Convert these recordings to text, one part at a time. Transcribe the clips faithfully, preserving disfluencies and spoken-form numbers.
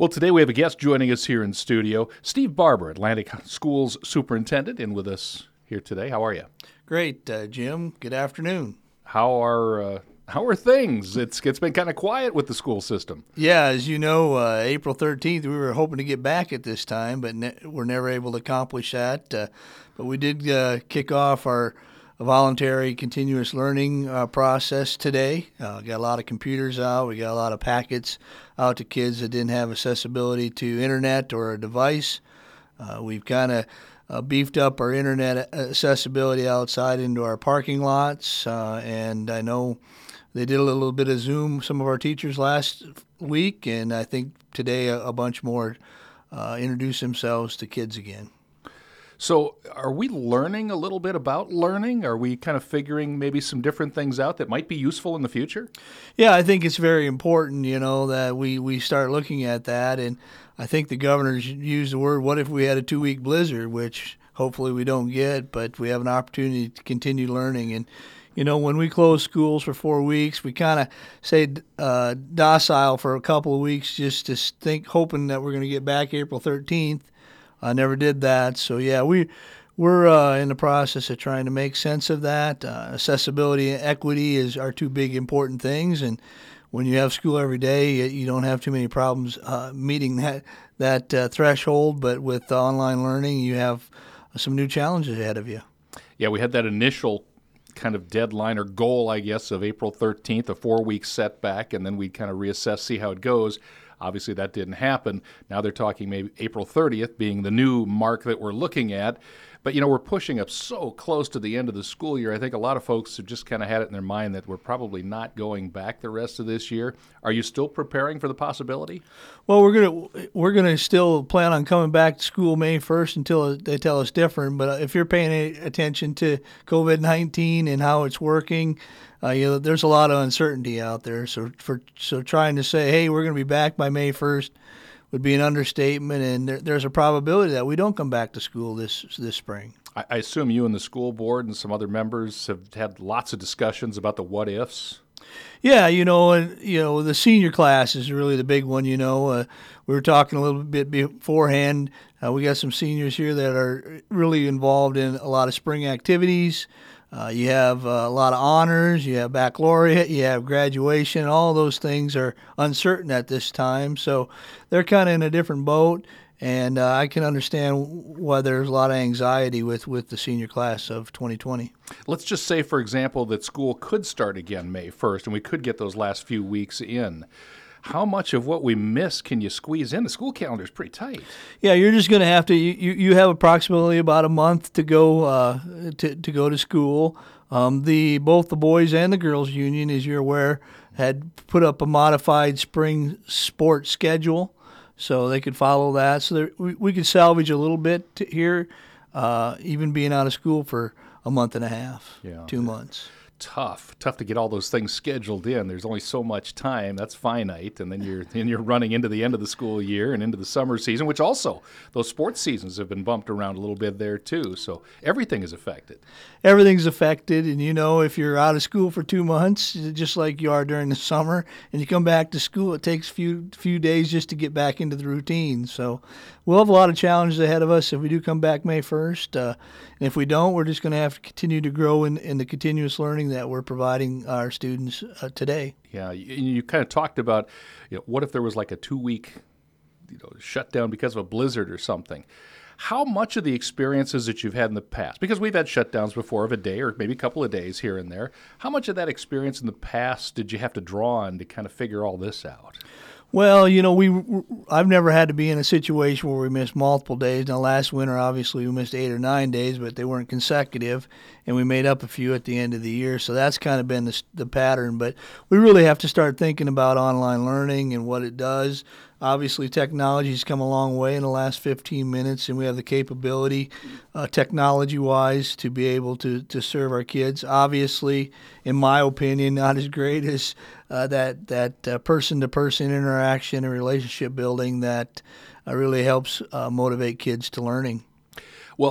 Well, today we have a guest joining us here in studio, Steve Barber, Atlantic Schools Superintendent, in with us here today. How are you? Great, uh, Jim. Good afternoon. How are uh, how are things? It's it's been kind of quiet with the school system. Yeah, as you know, uh, April thirteenth, we were hoping to get back at this time, but ne- we're never able to accomplish that. Uh, but we did uh, kick off our voluntary continuous learning uh, process today. Uh, got a lot of computers out. We got a lot of packets out to kids that didn't have accessibility to internet or a device. Uh, we've kind of uh, beefed up our internet accessibility outside into our parking lots, uh, and I know they did a little bit of Zoom, some of our teachers last week, and I think today a, a bunch more uh, introduce themselves to kids again. So are we learning a little bit about learning? Are we kind of figuring maybe some different things out that might be useful in the future? Yeah, I think it's very important, you know, that we, we start looking at that. And I think the governor's used the word, what if we had a two-week blizzard, which hopefully we don't get, but we have an opportunity to continue learning. And, you know, when we close schools for four weeks, we kind of stayed uh, docile for a couple of weeks just to think, hoping that we're going to get back April thirteenth. I never did that. So, yeah, we, we're uh, in the process of trying to make sense of that. Uh, accessibility and equity is our two big important things. And when you have school every day, you don't have too many problems uh, meeting that, that uh, threshold. But with online learning, you have some new challenges ahead of you. Yeah, we had that initial kind of deadline or goal, I guess, of April thirteenth, a four-week setback, and then we'd kind of reassess, see how it goes. Obviously, that didn't happen. Now they're talking maybe April thirtieth being the new mark that we're looking at. But, you know, we're pushing up so close to the end of the school year. I think a lot of folks have just kind of had it in their mind that we're probably not going back the rest of this year. Are you still preparing for the possibility? Well, we're gonna we're gonna still plan on coming back to school May first until they tell us different. But if you're paying attention to COVID nineteen and how it's working, uh, you know, there's a lot of uncertainty out there. So for so trying to say, hey, we're gonna be back by May first would be an understatement, and there, there's a probability that we don't come back to school this this spring. I, I assume you and the school board and some other members have had lots of discussions about the what ifs. Yeah, you know, and you know, the senior class is really the big one. You know, uh, we were talking a little bit beforehand. Uh, we got some seniors here that are really involved in a lot of spring activities. Uh, you have uh, a lot of honors, you have baccalaureate, you have graduation. All those things are uncertain at this time, so they're kind of in a different boat, and uh, I can understand why there's a lot of anxiety with, with the senior class of twenty twenty. Let's just say, for example, that school could start again May first, and we could get those last few weeks in. How much of what we miss can you squeeze in? The school calendar is pretty tight. Yeah, you're just going to have to. You, you have approximately about a month to go uh, to to go to school. Um, the both the boys and the girls union, as you're aware, had put up a modified spring sports schedule, so they could follow that. So there, we we could salvage a little bit to here, uh, even being out of school for a month and a half, yeah. two months. Tough, tough to get all those things scheduled in. There's only so much time. That's finite, and then you're then you're running into the end of the school year and into the summer season, which also those sports seasons have been bumped around a little bit there too. So everything is affected. Everything's affected, and you know, if you're out of school for two months, just like you are during the summer, and you come back to school, it takes a few few days just to get back into the routine. So we'll have a lot of challenges ahead of us if we do come back May first. Uh, and if we don't, we're just going to have to continue to grow in, in the continuous learning that we're providing our students uh, today. Yeah, you, you kind of talked about, you know, what if there was like a two-week, you know, shutdown because of a blizzard or something. How much of the experiences that you've had in the past, because we've had shutdowns before of a day or maybe a couple of days here and there, how much of that experience in the past did you have to draw on to kind of figure all this out? Well, you know, we I've never had to be in a situation where we missed multiple days. Now, last winter, obviously, we missed eight or nine days, but they weren't consecutive, and we made up a few at the end of the year. So that's kind of been the, the pattern. But we really have to start thinking about online learning and what it does. Obviously, technology's come a long way in the last fifteen minutes, and we have the capability, uh, technology-wise, to be able to, to serve our kids. Obviously, in my opinion, not as great as uh, that that uh, person-to-person interaction and relationship building that uh, really helps uh, motivate kids to learning. Well, and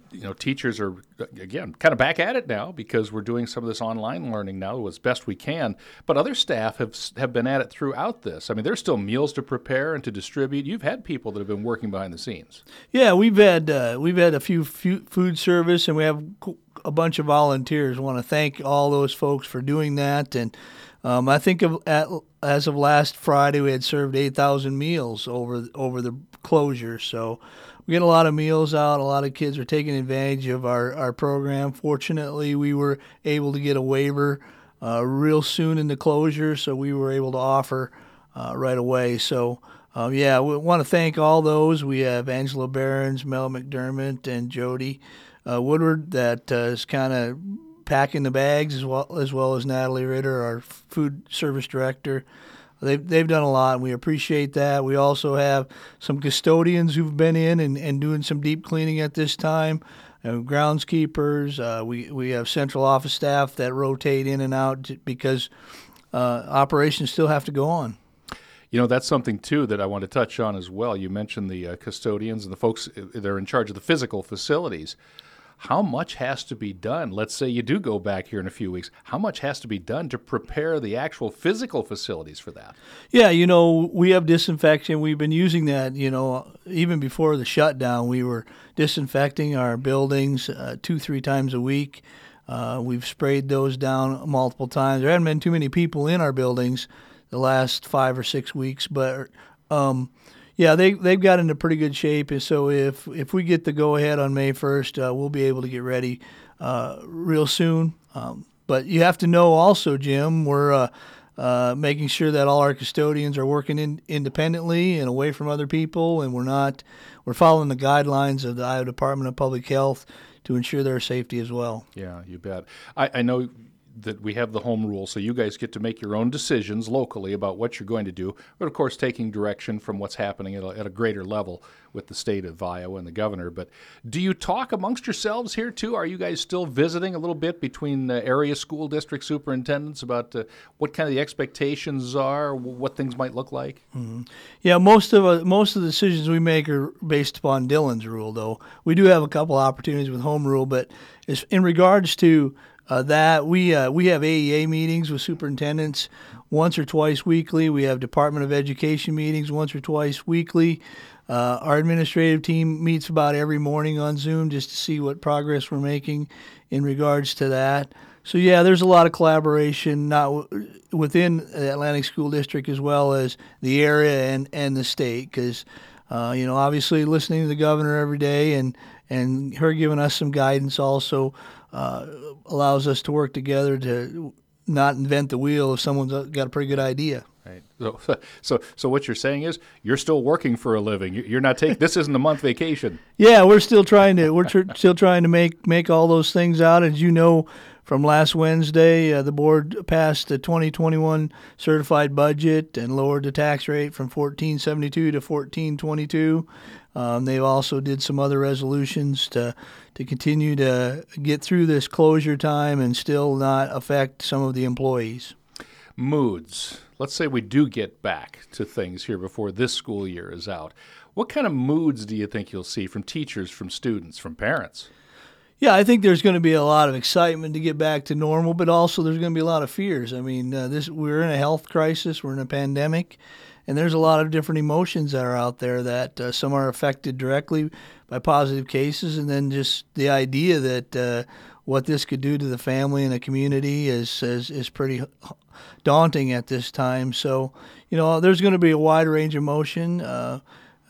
you know, teachers are, again, kind of back at it now because we're doing some of this online learning now as best we can. But other staff have have been at it throughout this. I mean, there's still meals to prepare and to distribute. You've had people that have been working behind the scenes. Yeah, we've had uh, we've had a few, few food service, and we have a bunch of volunteers. I want to thank all those folks for doing that. And um, I think of at, as of last Friday, we had served eight thousand meals over over the closure. So we get a lot of meals out. A lot of kids are taking advantage of our, our program. Fortunately, we were able to get a waiver uh, real soon in the closure, so we were able to offer uh, right away. So, um, yeah, we want to thank all those. We have Angela Behrens, Mel McDermott, and Jody uh, Woodward that uh, is kind of packing the bags, as well, as well as Natalie Ritter, our food service director. They've, they've done a lot, and we appreciate that. We also have some custodians who've been in and, and doing some deep cleaning at this time, uh, groundskeepers. Uh, we, we have central office staff that rotate in and out because uh, operations still have to go on. You know, that's something, too, that I want to touch on as well. You mentioned the uh, custodians and the folks that are in charge of the physical facilities. How much has to be done? Let's say you do go back here in a few weeks. How much has to be done to prepare the actual physical facilities for that? Yeah, you know, we have disinfection. We've been using that, you know, even before the shutdown. We were disinfecting our buildings uh, two, three times a week. Uh, we've sprayed those down multiple times. There haven't been too many people in our buildings the last five or six weeks, but um, yeah, they they've got into pretty good shape. And so if if we get the go ahead on May first, uh, we'll be able to get ready uh, real soon. Um, but you have to know also, Jim, we're uh, uh, making sure that all our custodians are working in, independently and away from other people, and we're not we're following the guidelines of the Iowa Department of Public Health to ensure their safety as well. Yeah, you bet. I, I know that we have the home rule, so you guys get to make your own decisions locally about what you're going to do, but of course taking direction from what's happening at a, at a greater level with the state of Iowa and the governor. But do you talk amongst yourselves here too? Are you guys still visiting a little bit between uh, area school district superintendents about uh, what kind of the expectations are, what things might look like? Mm-hmm. Yeah, most of uh, most of the decisions we make are based upon Dillon's rule, though. We do have a couple opportunities with home rule, but in regards to Uh, that we uh, we have A E A meetings with superintendents once or twice weekly. We have Department of Education meetings once or twice weekly. Uh, our administrative team meets about every morning on Zoom just to see what progress we're making in regards to that. So yeah, there's a lot of collaboration, not w- within the Atlantic School District as well as the area and, and the state, because uh, you know, obviously listening to the governor every day and and her giving us some guidance also uh, allows us to work together to not invent the wheel if someone's got a pretty good idea. Right. So, so, so what you're saying is you're still working for a living. You're not taking this isn't a month vacation. Yeah, we're still trying to we're tr- still trying to make make all those things out. As you know, from last Wednesday, uh, the board passed the twenty twenty-one certified budget and lowered the tax rate from fourteen seventy-two to fourteen twenty-two. Um, they also did some other resolutions to to continue to get through this closure time and still not affect some of the employees. Moods. Let's say we do get back to things here before this school year is out. What kind of moods do you think you'll see from teachers, from students, from parents? Yeah, I think there's going to be a lot of excitement to get back to normal, but also there's going to be a lot of fears. I mean, uh, this we're in a health crisis, we're in a pandemic, and there's a lot of different emotions that are out there that uh, some are affected directly by positive cases, and then just the idea that uh, what this could do to the family and the community is, is is pretty daunting at this time. So, you know, there's going to be a wide range of emotion, uh,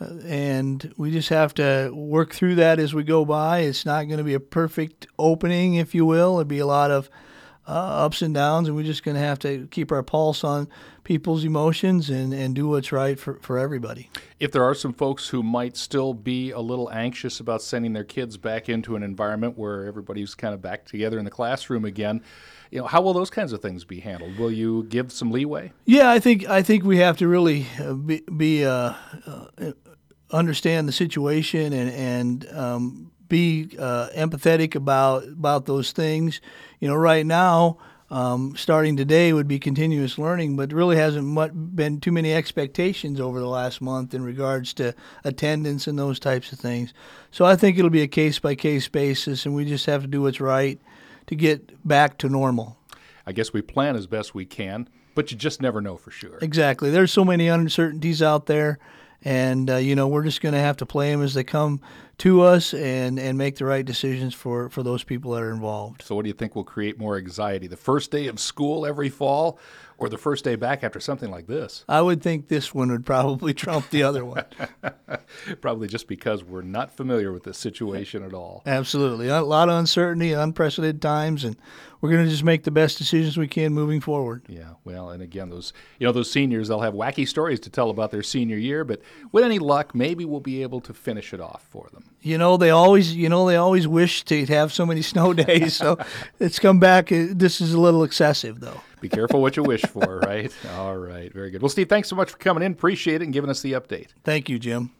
and we just have to work through that as we go by. It's not going to be a perfect opening, if you will. It'll be a lot of uh, ups and downs, and we're just going to have to keep our pulse on people's emotions and, and do what's right for, for everybody. If there are some folks who might still be a little anxious about sending their kids back into an environment where everybody's kind of back together in the classroom again, you know, how will those kinds of things be handled? Will you give some leeway? Yeah, I think I think we have to really uh, be, be uh, uh, understand the situation and and um, be uh, empathetic about about those things. You know, right now Um, starting today would be continuous learning, but really hasn't mu- been too many expectations over the last month in regards to attendance and those types of things. So I think it'll be a case-by-case basis, and we just have to do what's right to get back to normal. I guess we plan as best we can, but you just never know for sure. Exactly. There's so many uncertainties out there, and, uh, you know, we're just going to have to play them as they come to us and, and make the right decisions for, for those people that are involved. So what do you think will create more anxiety, the first day of school every fall or the first day back after something like this? I would think this one would probably trump the other one. Probably just because we're not familiar with this situation at all. Absolutely. A lot of uncertainty, unprecedented times, and we're going to just make the best decisions we can moving forward. Yeah, well, and again, those you know those seniors, they'll have wacky stories to tell about their senior year, but with any luck, maybe we'll be able to finish it off for them. You know, they always, you know, they always wish to have so many snow days, so it's come back. This is a little excessive, though. Be careful what you wish for, right? All right, very good. Well, Steve, thanks so much for coming in. Appreciate it and giving us the update. Thank you, Jim.